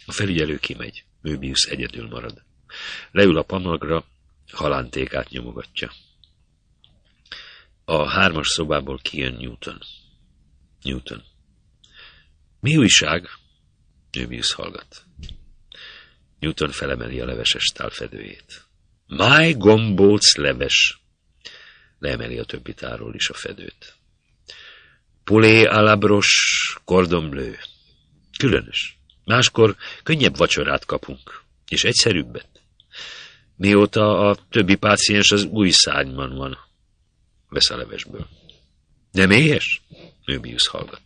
A felügyelő kimegy. Möbius egyedül marad. Leül a pamagra, halántékát nyomogatja. A 3-as szobából kijön Newton. Newton. Mi újság? Möbius hallgat. Newton felemeli a leveses tálfedőjét. My gombóc leves. Leemeli a többi tárról is a fedőt. Poulet à la broche, cordon bleu. Különös. Máskor könnyebb vacsorát kapunk, és egyszerűbbet. Mióta a többi páciens az új szárnyban van. Vesz a levesből. Nem éhes? Möbius hallgat.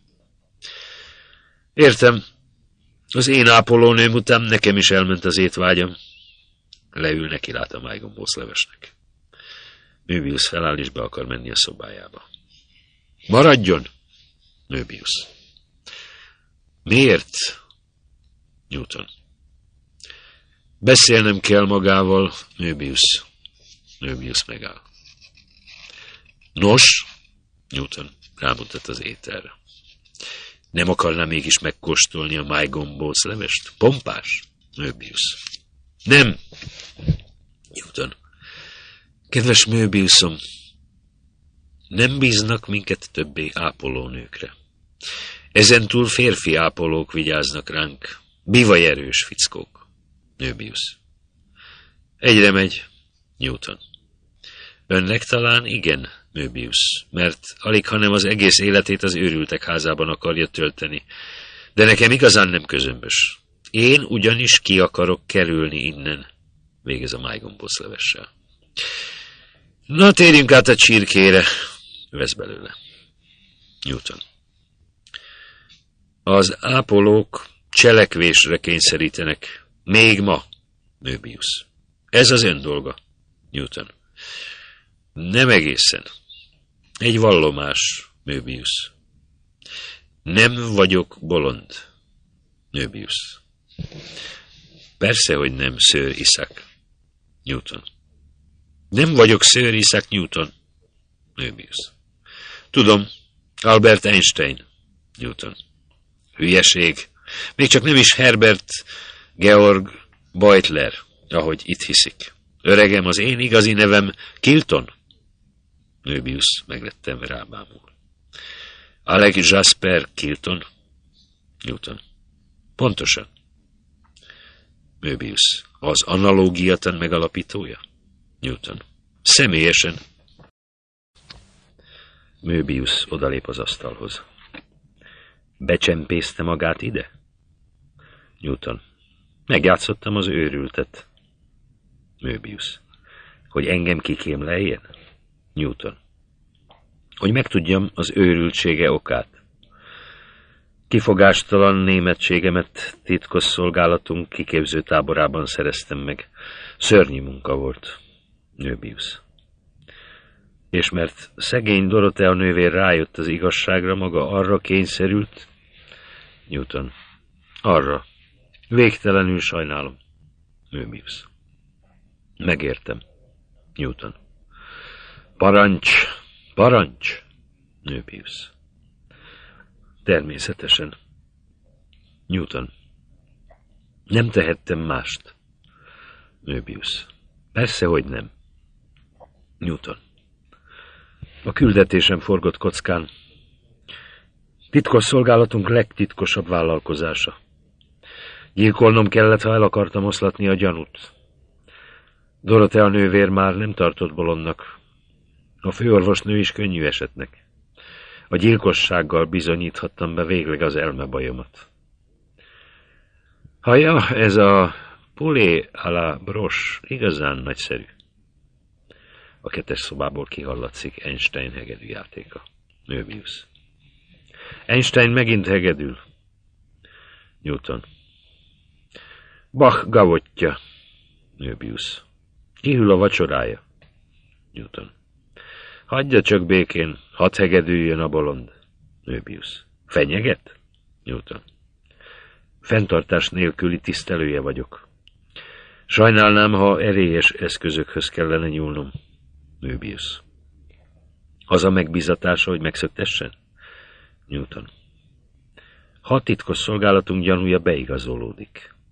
Értem. Az én ápolónőm után nekem is elment az étvágyam. Leül, neki lát a májgombóc levesnek. Möbius feláll és be akar menni a szobájába. Maradjon! Möbius. Miért? Newton. Beszélnem kell magával, Möbius. Möbius megáll. Nos? Newton rámutat az ételre. Nem akarná mégis megkóstolni a májgombóc levest? Pompás? Möbius. Nem! Newton. Kedves Möbiusom, nem bíznak minket többé ápolónőkre. Ezentúl férfi ápolók vigyáznak ránk. Bivaj erős fickók. Möbius. Egyre megy. Newton. Önnek talán igen, Möbius, mert alig, hanem az egész életét az őrültek házában akarja tölteni. De nekem igazán nem közömbös. Én ugyanis ki akarok kerülni innen. Végez a májgombóc levessel. Na, térjünk át a csirkére. Vesz belőle. Newton. Az ápolók cselekvésre kényszerítenek. Még ma, Möbius. Ez az ön dolga, Newton. Nem egészen. Egy vallomás, Möbius. Nem vagyok bolond, Möbius. Persze, hogy nem, Sir Isaac. Newton. Nem vagyok Sir Isaac Newton, Möbius. Tudom, Albert Einstein, Newton. Hülyeség. Még csak nem is Herbert Georg Beutler, ahogy itt hiszik. Öregem, az én igazi nevem Kilton. Möbius meglettem rábámul. Alec Jasper Kilton. Newton. Pontosan. Möbius. Az analógiatan megalapítója? Newton. Személyesen. Möbius odalép az asztalhoz. Becsempészte magát ide? Newton. Megjátszottam az őrültet. Möbius. Hogy engem kikémleljen? Newton. Hogy megtudjam az őrültsége okát. Kifogástalan németségemet titkos szolgálatunk kiképző táborában szereztem meg. Szörnyű munka volt. Möbius. És mert szegény Dorothea nővér rájött az igazságra, maga arra kényszerült? Newton. Arra. Végtelenül sajnálom. Möbius. Megértem. Newton. Parancs! Parancs! Möbius. Természetesen. Newton. Nem tehettem mást. Möbius. Persze, hogy nem. Newton. A küldetésem forgott kockán. Titkos szolgálatunk legtitkosabb vállalkozása. Gyilkolnom kellett, ha el akartam oszlatni a gyanút. Dorothea nővér már nem tartott bolondnak. A főorvosnő is könnyű esetnek. A gyilkossággal bizonyíthattam be végleg az elmebajomat. Haja, ez a poulet à la broche igazán nagyszerű. A 2-es szobából kihallatszik Einstein hegedű játéka. Möbius. Einstein megint hegedül. Newton. Bach gavottja. Möbius. Kihűl a vacsorája. Newton. Hagyja csak békén, hadd hegedüljön a bolond. Möbius. Fenyeget? Newton. Fenntartás nélküli tisztelője vagyok. Sajnálnám, ha erélyes eszközökhöz kellene nyúlnom. Möbius. Az a megbízatása, hogy megszöktessen? Newton. Ha titkos szolgálatunk gyanúja beigazolódik.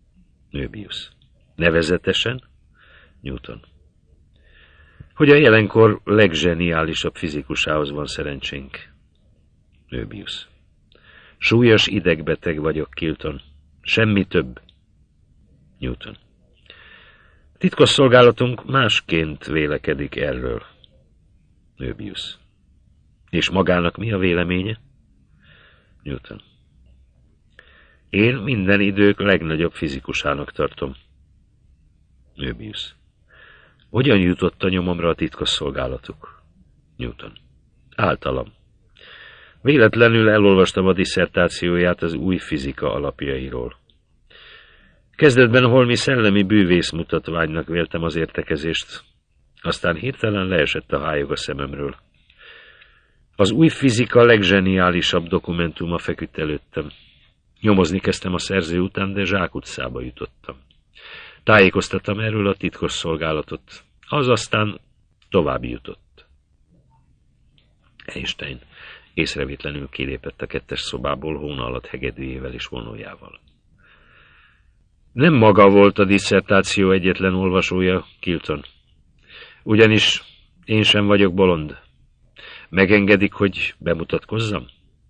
Möbius. Nevezetesen? Newton. Hogy a jelenkor legzseniálisabb fizikusához van szerencsénk. Möbius. Súlyos idegbeteg vagyok, Kilton. Semmi több. Newton. Titkosszolgálatunk másként vélekedik erről. Möbius. És magának mi a véleménye? Newton. Én minden idők legnagyobb fizikusának tartom. Möbius. Hogyan jutott a nyomomra a titkosszolgálatuk? Newton. Általam. Véletlenül elolvastam a disszertációját az új fizika alapjairól. Kezdetben holmi szellemi bűvész mutatványnak véltem az értekezést, aztán hirtelen leesett a hályog a szememről. Az új fizika legzseniálisabb dokumentuma feküdt előttem. Nyomozni kezdtem a szerző után, de zsákutcába jutottam. Tájékoztattam erről a titkosszolgálatot, az aztán tovább jutott. Einstein észrevétlenül kilépett a 2. szobából hóna alatt hegedűjével és vonójával. Nem maga volt a disszertáció egyetlen olvasója, Kilton. Ugyanis én sem vagyok bolond. Megengedik, hogy bemutatkozzam?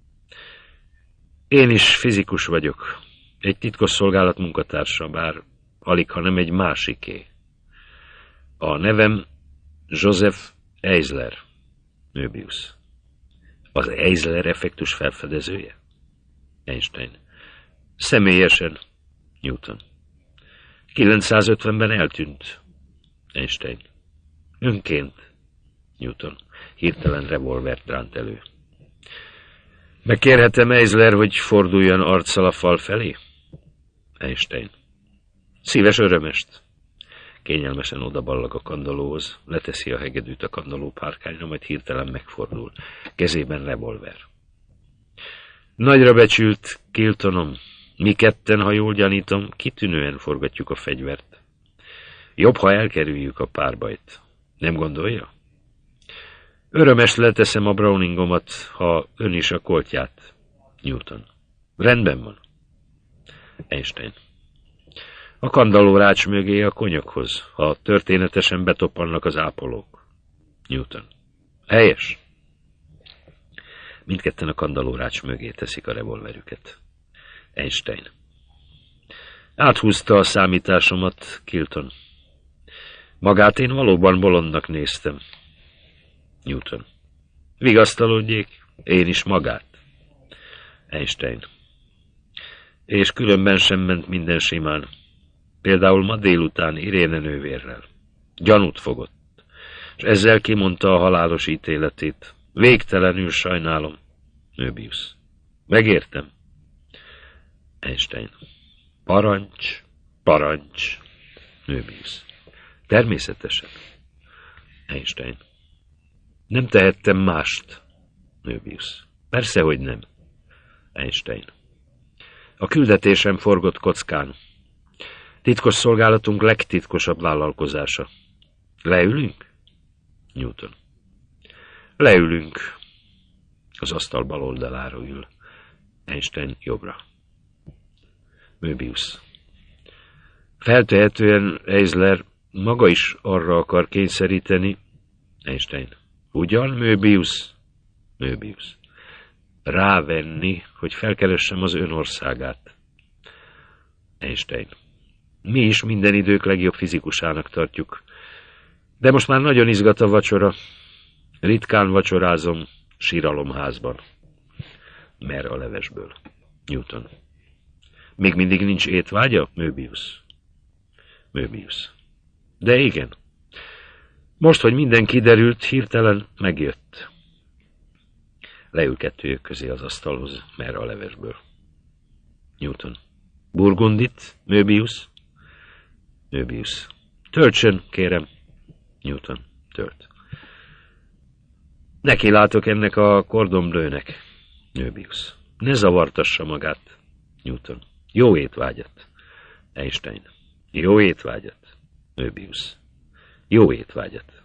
Én is fizikus vagyok. Egy titkosszolgálat munkatársa, bár alig, ha nem egy másiké. A nevem Joseph Eisler. Möbius. Az Eisler effektus felfedezője? Einstein. Személyesen. Newton. 950-ben eltűnt. Einstein. Önként. Newton. Hirtelen revolvert ránt elő. Megkérhetem Eisler, hogy forduljon arccal a fal felé? Einstein. Szíves örömest. Kényelmesen odaballag a kandallóhoz, leteszi a hegedűt a kandalló párkányra, majd hirtelen megfordul. Kezében revolver. Nagyra becsült Kiltonom, mi ketten, ha jól gyanítom, kitűnően forgatjuk a fegyvert. Jobb, ha elkerüljük a párbajt. Nem gondolja? Örömes leteszem a Browningomat, ha ön is a koltját. Newton. Rendben van. Einstein. A kandalló rács mögé a konyakhoz, ha történetesen betoppannak az ápolók. Newton. Helyes. Mindketten a kandalló rács mögé teszik a revolverüket. Einstein. Áthúzta a számításomat, Kilton. Magát én valóban bolondnak néztem. Newton. Vigasztalódjék, én is magát. Einstein. És különben sem ment minden simán. Például ma délután Iréne nővérrel. Gyanút fogott, és ezzel kimondta a halálos ítéletét. Végtelenül sajnálom. Möbius. Megértem. Einstein. Parancs, parancs. Möbius. Természetesen. Einstein. Nem tehettem mást. Möbius. Persze, hogy nem. Einstein. A küldetésem forgott kockán. Titkos szolgálatunk legtitkosabb vállalkozása. Leülünk? Newton. Leülünk. Az asztal bal oldalára ül. Einstein jobbra. Möbius. Feltehetően Eisler maga is arra akar kényszeríteni. Einstein. Ugyan, Möbius? Möbius. Rávenni, hogy felkeressem az ön országát. Einstein. Mi is minden idők legjobb fizikusának tartjuk. De most már nagyon izgat a vacsora. Ritkán vacsorázom síralomházban. Mer a levesből. Newton. Még mindig nincs étvágya? Möbius. Möbius. De igen. Most, hogy minden kiderült, hirtelen megjött. Leül kettőjük közé az asztalhoz, Mer a levesből. Newton. Burgundit, Möbius? Möbius. Töltsön, kérem. Newton. Tölt. Neki látok ennek a kordomblőnek. Möbius. Ne zavartassa magát. Newton. Jó étvágyat. Einstein. Jó étvágyat. Möbius. Jó étvágyat.